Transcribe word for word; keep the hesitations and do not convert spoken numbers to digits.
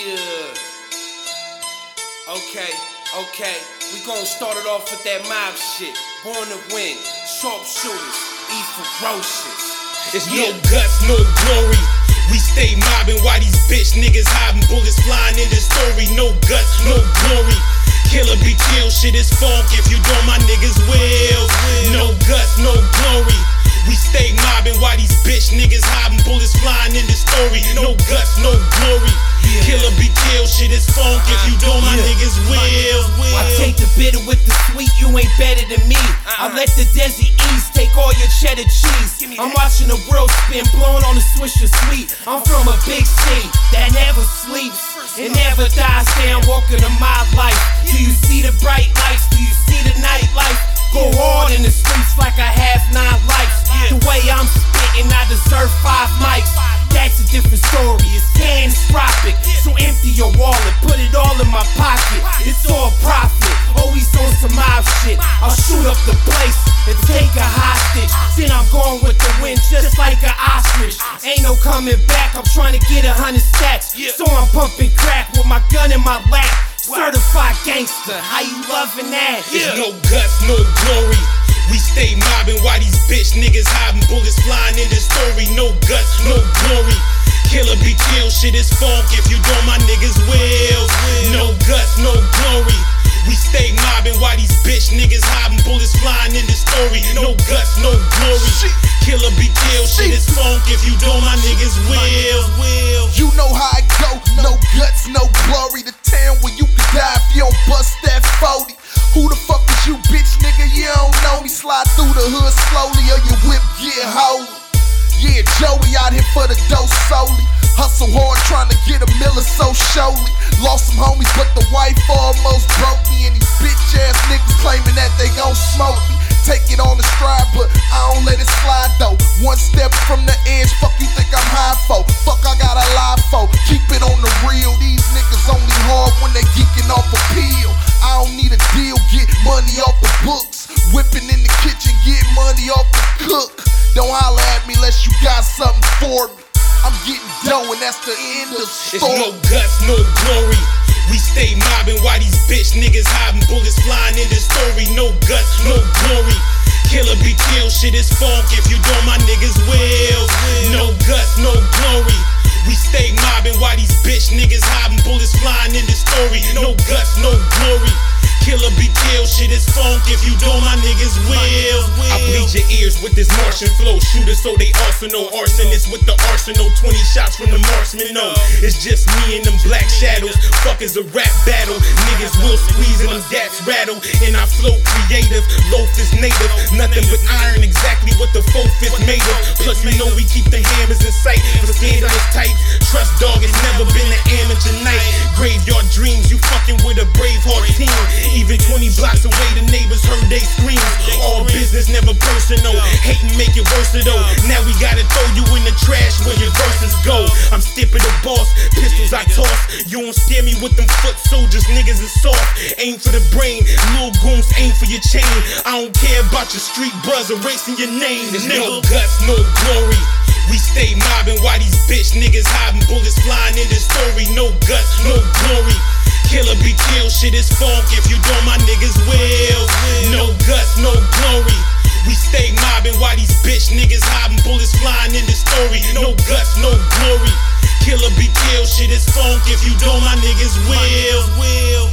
Yeah. Okay, okay. We gon' start it off with that mob shit. Born to win. Sharpshooters. E ferocious. It's yeah. No guts, no glory. We stay mobbing while these bitch niggas hiding. Bullets flying in the story. No guts, no glory. Killer be chill, shit is funk if you don't my niggas will. No guts, no glory. We stay mobbing while these bitch niggas hiding. Bullets flying in the story. No guts, no glory. Killer be chill, shit is funk if you don't my yeah. niggas will. I take the bitter with the sweet, you ain't better than me. I let the Desi East take all your cheddar cheese. I'm watching the world spin, blowing on the Swisher Sweet. I'm from a big city that never sleeps and never dies down, walking to my life. Do you see the bright lights? Do you see the night life? Go hard in the streets like I have nine lives. The way I'm spitting, I deserve five mics. That's a different story, it's catastrophic. So empty your wallet, put it all in my pocket. It's all profit, always on some mob shit. I'll shoot up the place and take a hostage. Then I'm going with the wind just like an ostrich. Ain't no coming back, I'm trying to get a hundred stacks. So I'm pumping crack with my gun in my lap. Certified gangster, how you loving that? It's no guts, no glory. We stay mobbing while these bitch niggas hiding. Bullets flying in the story. No guts, no glory. Killer be chill, shit is funk if you don't my niggas will. No guts, no glory. We stay mobbing while these bitch niggas hiding. Bullets flying in the story. No guts, no glory. Killer be chill, shit is funk if you don't my niggas will. You know how it go. No guts, no glory. The town where you can die if you don't bust that forty. Who the fuck is you, bitch nigga? You don't know me. Slide through the hood slowly or your whip get holy. Yeah, Joey out here for the dough solely. Hustle hard trying to get a miller so surely. Lost some homies but the wife almost broke me. And these bitch ass niggas claiming that they gon' smoke me. Take it on the stride but I don't let it slide though. One step from the edge, fuck you think I'm high for? Fuck I got a lie for. Keep it on the real. These niggas only hard when they geeking off a pill. I don't need a deal, get money off the books. Whipping in the kitchen, get money off the cook. Don't holler at me unless you got something for me. I'm getting dough and that's the end of the story. It's no guts, no glory. We stay mobbing while these bitch niggas hiding. Bullets flying in the story. No guts, no glory. Killer be chill, shit is funk if you don't my niggas will. No guts, no glory. We stay mobbing while these bitch niggas hiding. Bullets flying in the story. No guts, no glory. Killer be chill, shit is funk if you don't my niggas will. I bleed your ears with this Martian flow. Shooters so they also know arsonists with the arsenal. Twenty shots from the marksman, no. It's just me and them black shadows. Fuck is a rap battle. Niggas will squeeze and them gats rattle. And I flow creative, loaf is native. Nothing but iron, exactly what the fourth is made of. Plus we know we keep the hammers in sight. For scandalous type, trust dog, it's never been an amateur night. Graveyard dreams, you fucking with a Braveheart team. Even twenty blocks away, the neighbors heard they screams. All business, never personal. Hating make it worse though. Now we gotta throw you in the trash where your verses go. I'm stipping the boss, pistols I toss. You don't scare me with them foot soldiers, niggas is soft. Aim for the brain, little goons aim for your chain. I don't care about your street bros erasing your name. There's no guts, no glory. We stay mobbing while these bitch niggas hiding. Bullets flying in the story. No guts, no glory. Killer be chill, shit is funk if you don't my niggas will. No guts, no glory. We stay mobbing while these bitch niggas hiding. Bullets flying in the story. No guts, no glory. Killer be chill, shit is funk if you don't my niggas will.